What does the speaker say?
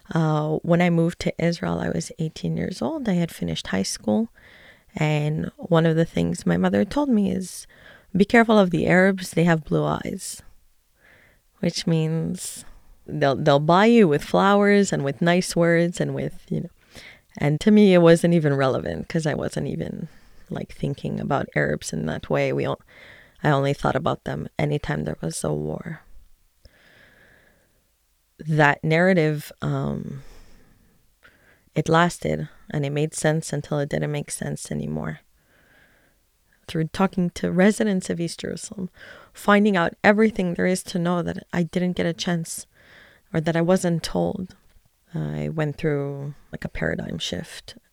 When I moved to Israel, I was 18 years old. I had finished high school. And one of the things my mother told me is be careful of the Arabs. They have blue eyes, which means they'll buy you with flowers and with nice words and with, and to me, it wasn't even relevant because I wasn't even like thinking about Arabs in that way. I only thought about them anytime there was a war. That narrative, it lasted and it made sense until it didn't make sense anymore. Through talking to residents of East Jerusalem, finding out everything there is to know that I didn't get a chance or that I wasn't told. I went through like a paradigm shift.